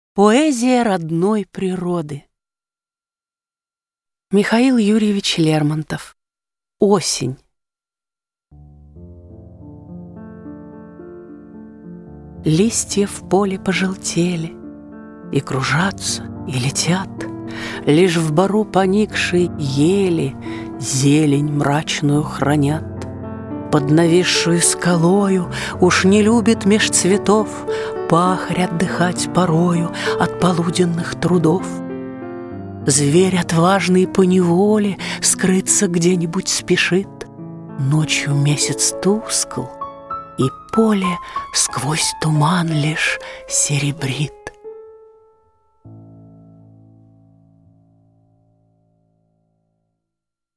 Поэзия родной природы. Михаил Юрьевич Лермонтов. Осень. Листья в поле пожелтели и кружатся, и летят. Лишь в бору поникшей ели зелень мрачную хранят. Под нависшую скалою уж не любит меж цветов пахарь отдыхать порою от полуденных трудов. Зверь отважный поневоле скрыться где-нибудь спешит. Ночью месяц тускл, и поле сквозь туман лишь серебрит.